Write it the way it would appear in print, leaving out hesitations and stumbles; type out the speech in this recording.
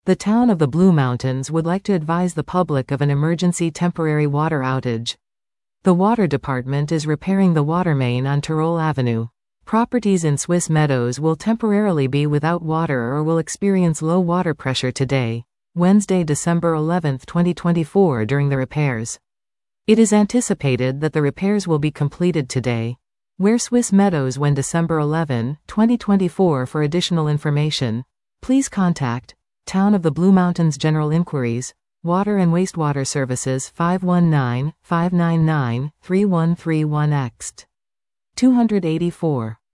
The town of the Blue Mountains would like to advise the public of an emergency temporary water outage. The water department is repairing the water main on Tyrol Avenue. Properties in Swiss Meadows will temporarily be without water or will experience low water pressure today, Wednesday, December 11, 2024, during the repairs. It is anticipated that the repairs will be completed today. Where Swiss Meadows when December 11, 2024. For additional information, please contact Town of the Blue Mountains General Inquiries, Water and Wastewater Services 519-599-3131 Ext. 284.